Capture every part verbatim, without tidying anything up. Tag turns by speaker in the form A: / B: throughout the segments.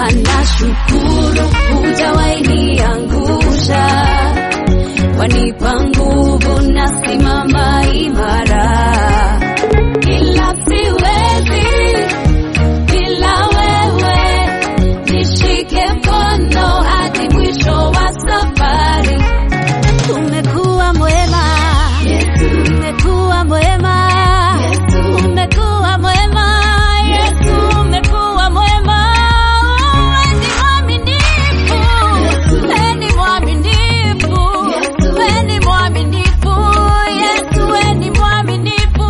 A: Bwana nashukuru, hujawahi niangusha. Wanipa nguvu nasimama imara. Ila siwezi bila wewe, nishike mkono hadi mwisho wa safari. Umekuwa mwema, Yesu. Umekuwa mwema, Yesu. Umekuwa mwema, Yesu. Umekuwa mwema. Wewe ni mwaminifu, wewe ni mwaminifu, wewe ni mwaminifu, Yesu. Wewe ni mwaminifu,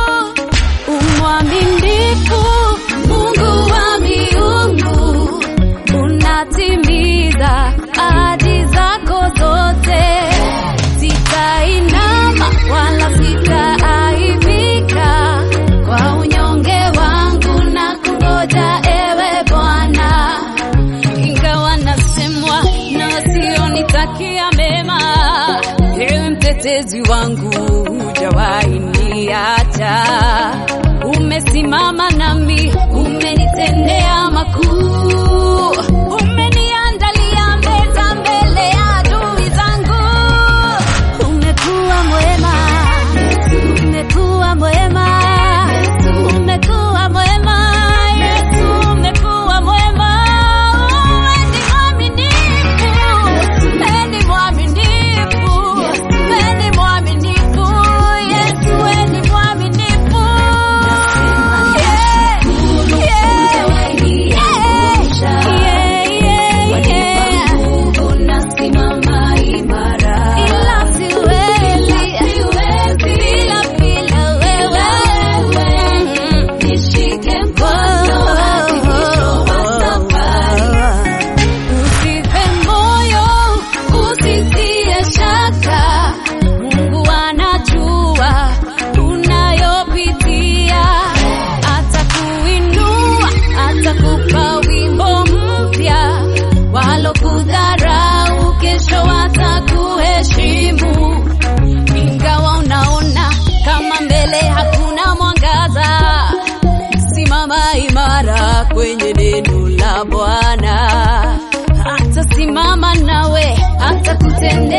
A: umwaminifu, Mungu wa miungu, unatimiza ahadi zako zote. Sitainama wala sitaaibika kwa unyonge wangu na kungoja ewe Bwana. Ingawa nasemwa na wasionitakia mema, ewe mtetezi wangu hujawahi niacha. Umesimama nami, umenitendea makuu, umeniandalia meza mbele ya adui zangu. Umekuwa mwema, umekuwa mwema, umekuwa mwema, Yesu. Umekuwa mwema. Wewe ni mwaminifu, wewe ni mwaminifu, wewe ni mwaminifu, Yesu. Wewe ni mwaminifu. Kwenye neno la Bwana, hata simama nawe, hata kutendea